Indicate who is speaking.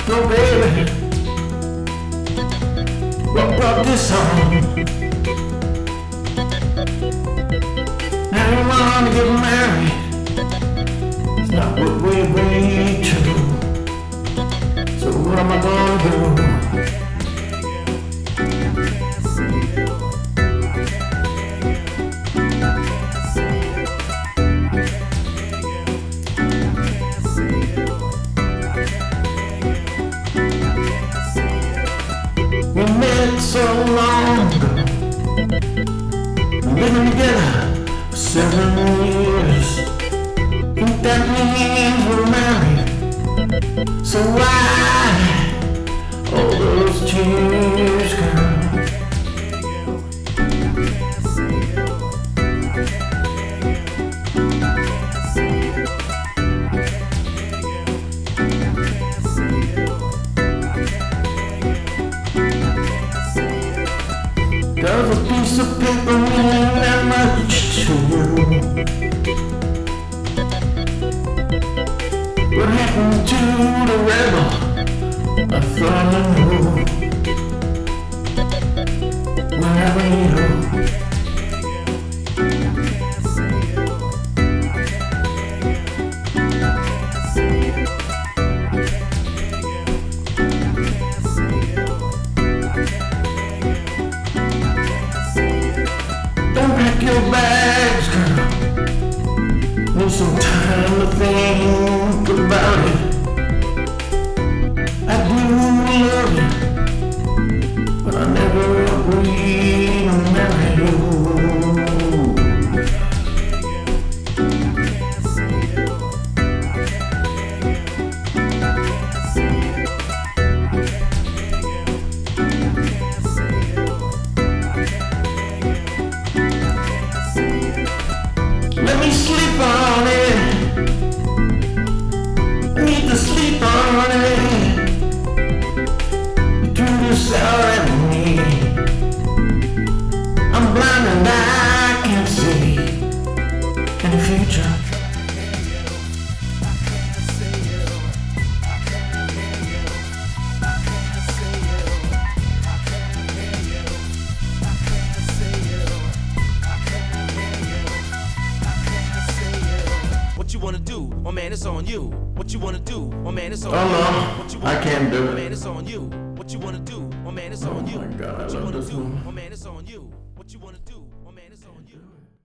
Speaker 1: So baby, what brought this on? Now you wanna get married. It's not what we agreed to. So what am I gonna do? We met so long ago, living together for 7 years. Think that means we're married. So why all those tears, girl? Does a piece of paper mean that much to you? What happened to the rebel? I thought I knew. Wherever you go, pack your bags, girl. Need some time to think about it. I do love you, but I never agreed to marry you. Let me sleep on it. I need to sleep on it. You do this out at me. I'm blind and I can't see in the future.
Speaker 2: What you wanna do? Oh man, it's on you. What you wanna do? Oh man, it's on you.
Speaker 1: Oh no, I can't do
Speaker 2: Oh man,
Speaker 1: it.
Speaker 2: it's on you. What you wanna do? Oh man, it's on you.
Speaker 1: Oh my God, I
Speaker 2: What you
Speaker 1: love
Speaker 2: wanna
Speaker 1: this
Speaker 2: do?
Speaker 1: one.
Speaker 2: Oh man, it's on you. What you wanna do? Oh man, it's on you.